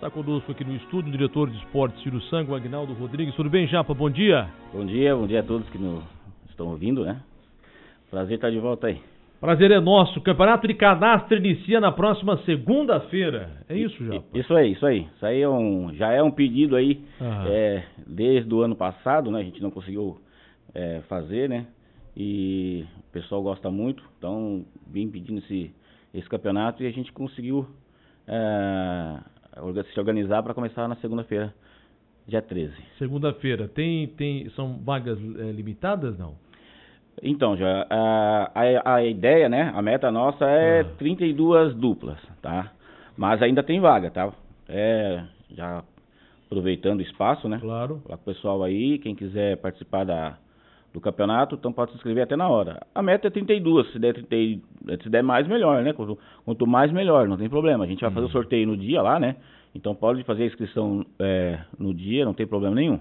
Está conosco aqui no estúdio o diretor de esportes Tiro Sangue, o Aguinaldo Rodrigues. Tudo bem, Japa? Bom dia. Bom dia a todos que nos estão ouvindo, né? Prazer estar de volta aí. Prazer é nosso. O Campeonato de Canastra inicia na próxima segunda-feira. É isso, Japa? Isso aí. Isso aí já é um pedido aí, desde o ano passado, né? A gente não conseguiu fazer, né? E o pessoal gosta muito, então vim pedindo esse campeonato e a gente conseguiu se organizar para começar na segunda-feira, dia 13. Segunda-feira. São vagas limitadas, não? Então, já a ideia, né, a meta nossa é 32 duplas, tá? Mas ainda tem vaga, tá? Já aproveitando o espaço, né? Claro. Para o pessoal aí, quem quiser participar do campeonato, então pode se inscrever até na hora. A meta é 32, se der mais, melhor, né? Quanto mais, melhor, não tem problema. A gente vai fazer o sorteio no dia lá, né? Então pode fazer a inscrição no dia, não tem problema nenhum.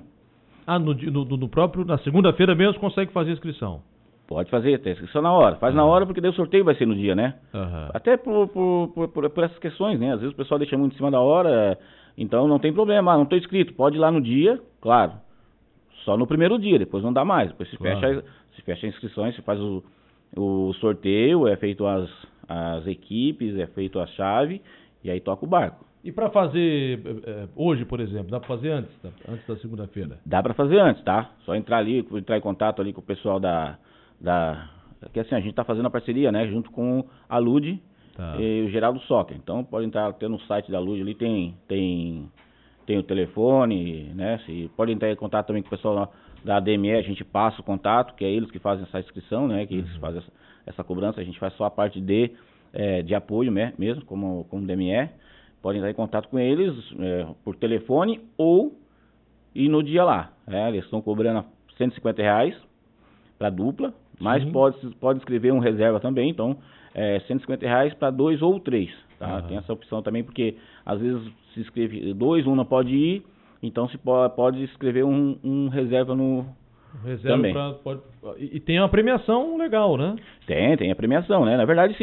Na segunda-feira mesmo consegue fazer a inscrição? Pode fazer, tem inscrição na hora. Faz na hora porque daí o sorteio vai ser no dia, né? Até por essas questões, né? Às vezes o pessoal deixa muito em cima da hora, então não tem problema. Não estou inscrito, pode ir lá no dia, claro. Só no primeiro dia, depois não dá mais. Depois se fecha a inscrição, se faz o sorteio, é feito as equipes, é feito a chave e aí toca o barco. E para fazer hoje, por exemplo, dá para fazer antes da segunda-feira? Dá para fazer antes, tá? Só entrar em contato ali com o pessoal que assim, a gente tá fazendo a parceria, né, junto com a Lud e o Geraldo Soccer. Então pode entrar até no site da Lud, ali tem o telefone, né, pode entrar em contato também com o pessoal da DME, a gente passa o contato, que é eles que fazem essa inscrição, né, que eles fazem essa cobrança, a gente faz só a parte de apoio mesmo, como DME. Pode entrar em contato com eles por telefone ou ir no dia lá. Eles estão cobrando R$150 para dupla, mas pode escrever um reserva também, então R$150 para 2 ou 3, tá? Tem essa opção também, porque às vezes se inscreve 2, um não pode ir, então se pode escrever um reserva no reserva também. E tem uma premiação legal, né? Tem a premiação, né? Na verdade,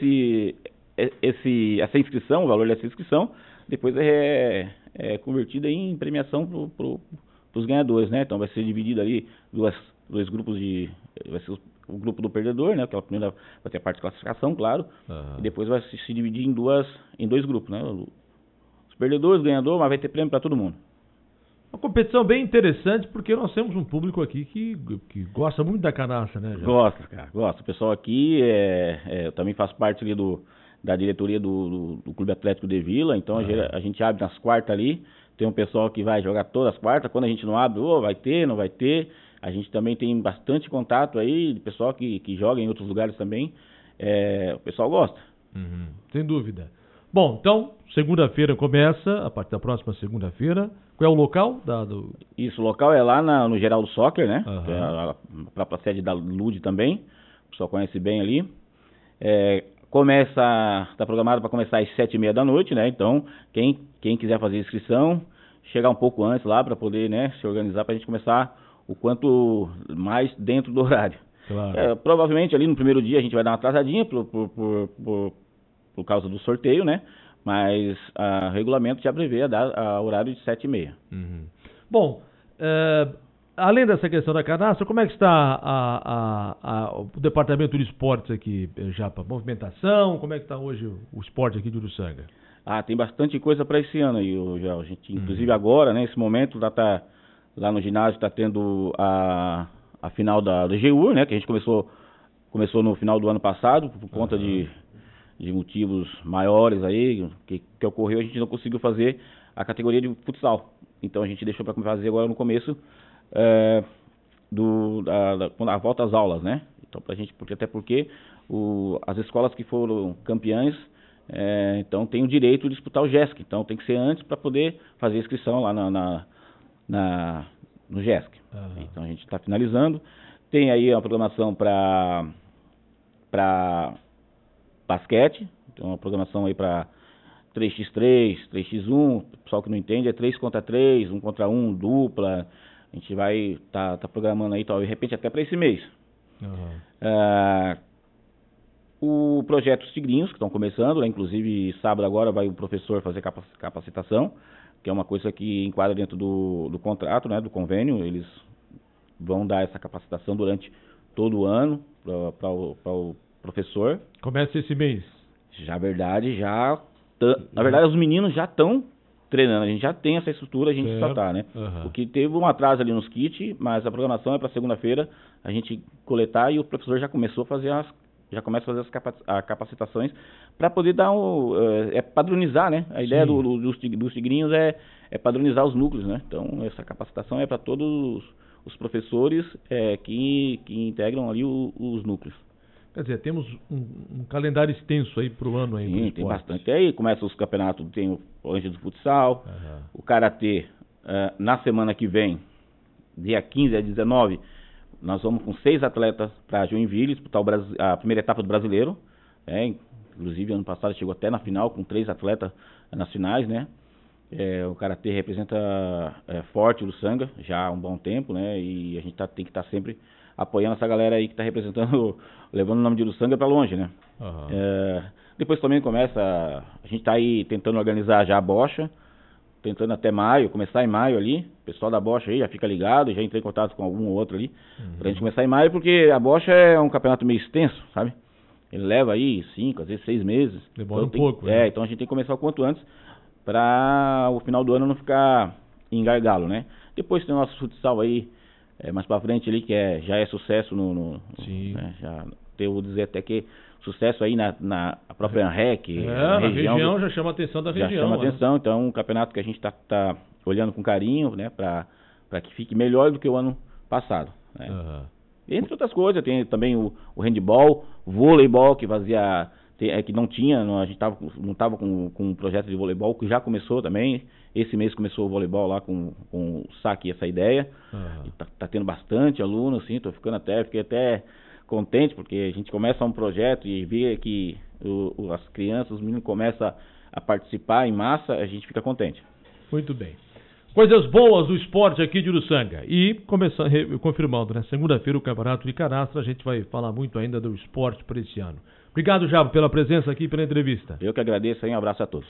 essa inscrição, o valor dessa inscrição, depois é convertida em premiação para os ganhadores, né? Então vai ser dividido ali dois grupos vai ser o grupo do perdedor, né? Que a primeira vai ter a parte de classificação, claro, e depois vai se dividir em dois grupos, né? Os perdedores, ganhador, mas vai ter prêmio para todo mundo. Uma competição bem interessante, porque nós temos um público aqui que gosta muito da canastra, né? Gosta, cara, gosta. O pessoal aqui, eu também faço parte ali da diretoria do Clube Atlético de Vila, então a gente abre nas quartas ali, tem um pessoal que vai jogar todas as quartas, quando a gente não abre, vai ter, não vai ter, a gente também tem bastante contato aí, de pessoal que joga em outros lugares também, o pessoal gosta. Sem dúvida. Bom, então, segunda-feira começa, a partir da próxima segunda-feira. Qual é o local? Isso, o local é lá no Geraldo Soccer, né? Que é a própria sede da Lud também, o pessoal conhece bem ali. Está programado para começar às 7h30 da noite, né? Então, quem quiser fazer inscrição, chegar um pouco antes lá para poder, né, se organizar para a gente começar o quanto mais dentro do horário. Claro. Provavelmente ali no primeiro dia a gente vai dar uma atrasadinha por causa do sorteio, né? Mas o regulamento já prevê a horário de 7h30. Bom, além dessa questão da canastra, como é que está o departamento de esportes aqui, Japa? Movimentação, como é que está hoje o esporte aqui de Uruçanga? Tem bastante coisa para esse ano aí, a gente, inclusive agora, né, nesse momento, lá no ginásio está tendo a final da GU, né, que a gente começou no final do ano passado, por conta de motivos maiores aí, que ocorreu, a gente não conseguiu fazer a categoria de futsal. Então a gente deixou para fazer agora no começo quando a volta às aulas, né? Então até porque as escolas que foram campeãs, então tem o direito de disputar o GESC, então tem que ser antes para poder fazer a inscrição lá no GESC. Então a gente está finalizando. Tem aí uma programação para basquete, então uma programação aí para 3x3, 3x1, o pessoal que não entende é 3 contra 3, 1 contra 1, dupla. A gente vai tá programando aí, de repente até para esse mês. O projeto Os Tigrinhos, que estão começando, né? Inclusive sábado agora vai o professor fazer capacitação. que é uma coisa que enquadra dentro do contrato, né, do convênio. Eles vão dar essa capacitação durante todo o ano para o professor. Começa esse mês. Na verdade, os meninos já estão treinando, a gente já tem essa estrutura, a gente só tá, né? O que teve um atraso ali nos kits, mas a programação é para segunda-feira a gente coletar, e o professor já começou a fazer as capacitações para poder dar padronizar, né? A ideia dos tigrinhos é padronizar os núcleos, né? Então essa capacitação é para todos os professores que integram ali os núcleos. Quer dizer, temos um calendário extenso aí pro ano aí. Sim, tem bastante. Aí começa os campeonatos, tem o Anjo do Futsal, o Karatê, na semana que vem, dia 15 a 19, nós vamos com 6 atletas para Joinville, disputar a primeira etapa do Brasileiro. Inclusive, ano passado chegou até na final com 3 atletas nas finais, né? O Karatê representa forte o Uruçanga já há um bom tempo, né? E a gente tem que estar sempre apoiando essa galera aí que está representando, levando o nome de Uruçanga para longe, né? Depois também a gente está aí tentando organizar já a bocha, tentando até maio, começar em maio ali. O pessoal da bocha aí já fica ligado, já entrei em contato com algum ou outro ali, pra gente começar em maio, porque a bocha é um campeonato meio extenso, sabe? Ele leva aí 5, às vezes 6 meses. Demora então, um pouco, né? Então a gente tem que começar o quanto antes, para o final do ano não ficar em gargalo, né? Depois tem o nosso futsal aí, mais pra frente ali, que já é sucesso Sim. Né? Eu vou dizer até que sucesso aí na própria ANREC. Na região já chama a atenção da região. Já chama atenção, então é um campeonato que a gente tá olhando com carinho, né? Pra que fique melhor do que o ano passado, né? Entre outras coisas, tem também o handball, voleibol, que que não tinha, a gente não tava com um projeto de voleibol, que já começou também. Esse mês começou o voleibol lá com o saque essa ideia. Tá tendo bastante aluno, assim, fiquei até contente, porque a gente começa um projeto e vê que as crianças, os meninos começam a participar em massa, a gente fica contente. Muito bem. Coisas boas do esporte aqui de Uruçanga. E confirmando, né? Segunda-feira o Campeonato de Canastra, a gente vai falar muito ainda do esporte para esse ano. Obrigado, Jabo, pela presença aqui e pela entrevista. Eu que agradeço aí, um abraço a todos.